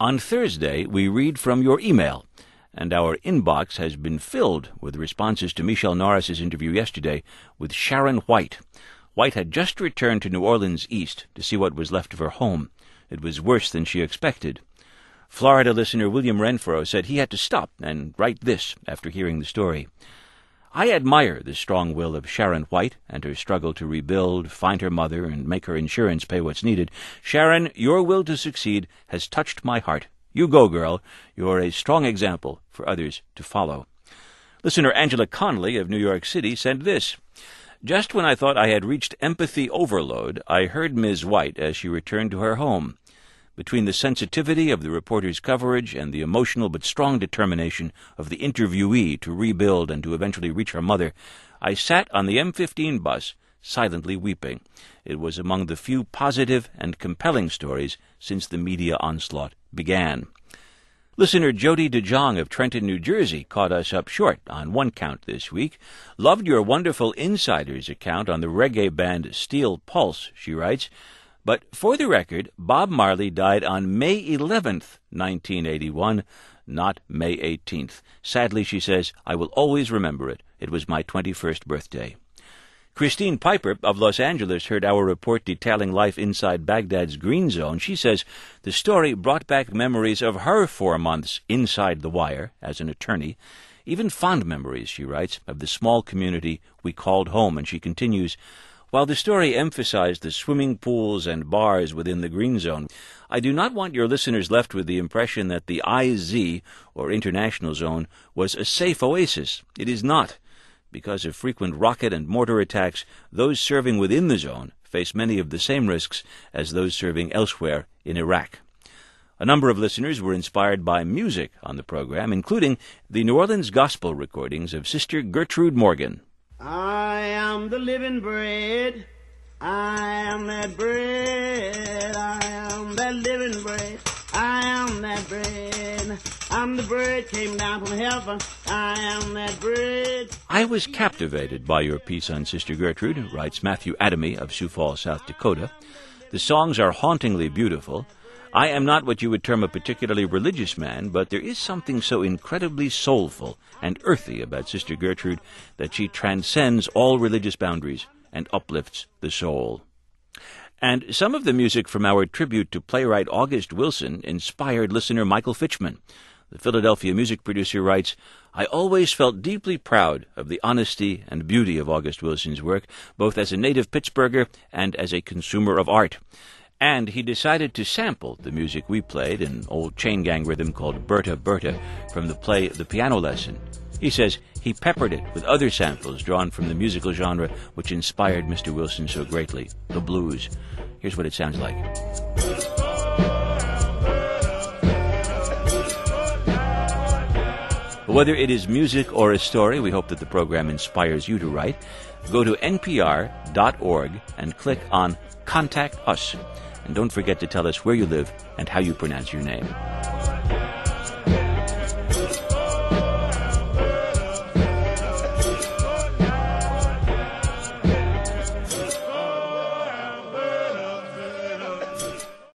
On Thursday, we read from your email, and our inbox has been filled with responses to Michelle Norris's interview yesterday with Sharon White. White had just returned to New Orleans East to see what was left of her home. It was worse than she expected. Florida listener William Renfro said he had to stop and write this after hearing the story. I admire the strong will of Sharon White and her struggle to rebuild, find her mother, and make her insurance pay what's needed. Sharon, your will to succeed has touched my heart. You go, girl. You're a strong example for others to follow. Listener Angela Connolly of New York City sent this. Just when I thought I had reached empathy overload, I heard Ms. White as she returned to her home. Between the sensitivity of the reporter's coverage and the emotional but strong determination of the interviewee to rebuild and to eventually reach her mother, I sat on the M15 bus, silently weeping. It was among the few positive and compelling stories since the media onslaught began. Listener Jody DeJong of Trenton, New Jersey, caught us up short on one count this week. Loved your wonderful Insiders account on the reggae band Steel Pulse, she writes. But for the record, Bob Marley died on May 11th, 1981, not May 18th. Sadly, she says, I will always remember it. It was my 21st birthday. Christine Piper of Los Angeles heard our report detailing life inside Baghdad's Green Zone. She says the story brought back memories of her 4 months inside the wire as an attorney. Even fond memories, she writes, of the small community we called home. And she continues, while the story emphasized the swimming pools and bars within the Green Zone, I do not want your listeners left with the impression that the IZ, or International Zone, was a safe oasis. It is not. Because of frequent rocket and mortar attacks, those serving within the zone face many of the same risks as those serving elsewhere in Iraq. A number of listeners were inspired by music on the program, including the New Orleans gospel recordings of Sister Gertrude Morgan. I am the living bread. I am that bread. I am that living bread. I am that bread. I'm the bread came down from heaven. I am that bread. I was captivated by your piece on Sister Gertrude, writes Matthew Adamy of Sioux Falls, South Dakota. The songs are hauntingly beautiful. I am not what you would term a particularly religious man, but there is something so incredibly soulful and earthy about Sister Gertrude that she transcends all religious boundaries and uplifts the soul. And some of the music from our tribute to playwright August Wilson inspired listener Michael Fitchman. The Philadelphia music producer writes, I always felt deeply proud of the honesty and beauty of August Wilson's work, both as a native Pittsburgher and as a consumer of art. And he decided to sample the music we played, an old chain gang rhythm called Berta Berta, from the play The Piano Lesson. He says he peppered it with other samples drawn from the musical genre which inspired Mr. Wilson so greatly, the blues. Here's what it sounds like. Whether it is music or a story, we hope that the program inspires you to write. Go to npr.org and click on Contact Us. And don't forget to tell us where you live and how you pronounce your name.